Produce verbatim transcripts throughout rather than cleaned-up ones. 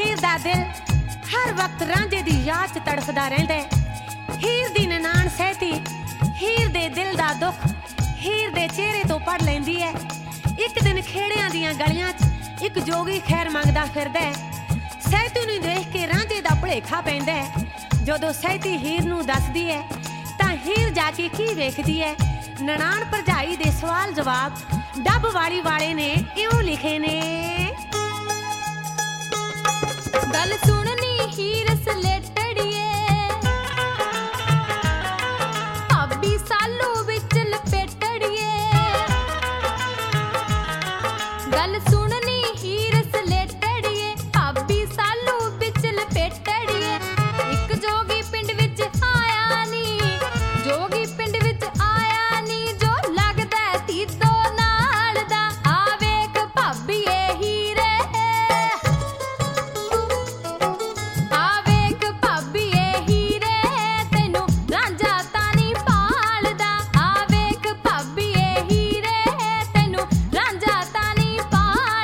ਹੀਰ ਦਾ ਦਿਲ ਹਰ ਵਕਤ ਰਾਂਝੇ ਦੀ ਯਾਦ 'ਚ ਤੜਫਦਾ ਰਹਿੰਦਾ ਹੈ। ਹੀਰ ਦੀ ਨਨਾਣ ਸਹਿਤੀ ਹੀਰ ਦੇ ਦਿਲ ਦਾ ਦੁੱਖ ਹੀਰ ਦੇ ਚਿਹਰੇ ਤੋਂ ਪੜ ਲੈਂਦੀ ਹੈ। ਇੱਕ ਦਿਨ ਖੇੜਿਆਂ ਦੀਆਂ ਗਲੀਆਂ 'ਚ ਇੱਕ ਜੋਗੀ ਖੈਰ ਮੰਗਦਾ ਫਿਰਦਾ ਹੈ। ਸਹਿਤੀ ਨੂੰ ਦੇਖ ਕੇ ਰਾਂਝੇ ਦਾ ਭੁਲੇਖਾ ਪੈਂਦਾ ਹੈ। ਜਦੋਂ ਸਹਿਤੀ ਹੀਰ ਨੂੰ ਦੱਸਦੀ ਹੈ ਤਾਂ ਹੀਰ ਜਾ ਕੇ ਕੀ ਵੇਖਦੀ ਹੈ, ਨਨਾਣ ਭਰਜਾਈ ਦੇ ਸਵਾਲ ਜਵਾਬ ਡੱਬ ਵਾਲੀ ਵਾਲੇ ਨੇ ਇਉਂ ਲਿਖੇ ਨੇ। ਗੱਲ ਸੁਣਨੀ ਹੀਰ ਸਲੇਟੜੀਏ, ਭਾਬੀ ਸਾਲੂ ਵਿੱਚ ਲਪੇਟੜੀਏ। ਗੱਲ ਸੁਣਨੀ ਹੀਰ ਸਲੇਟੜੀਏ, ਭਾਬੀ ਸਾਲੂ ਵਿੱਚ ਲਪੇਟੜੀਏ। ਇੱਕ ਜੋਗੀ ਪਿੰਡ ਵਿੱਚ ਆਇਆ ਨੀ, ਜੋਗੀ ਪਿੰਡ ਵਿੱਚ ਆਇਆ ਨੀ, ਜੋ ਲੱਗਦਾ ਤੀਤੋ ਨਾਲ ਦਾ। ਆ ਵੇਖ ਭਾਬੀਏ ਹੀਰੇ, ਆ ਵੇਖ ਭਾਬੀਏ ਹੀਰੇ, ਤੈਨੂੰ ਰਾਂਝਾ ਤਾਂ ਨੀ ਭਾਲਦਾ। ਆ ਵੇਖ ਭਾਬੀਏ ਹੀਰੇ, ਤੈਨੂੰ ਰਾਂਝਾ ਤਾਂ ਨੀ ਭਾਲਦਾ।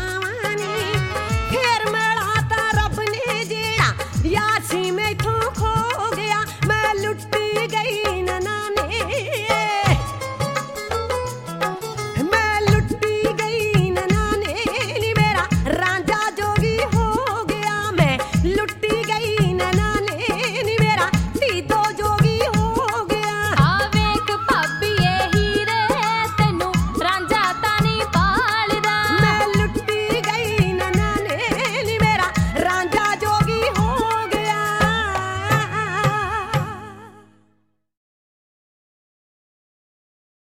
जावानी फिर मिला ता रब ने जेड़ा यार सी मैथों खो गया मैं लुटी गई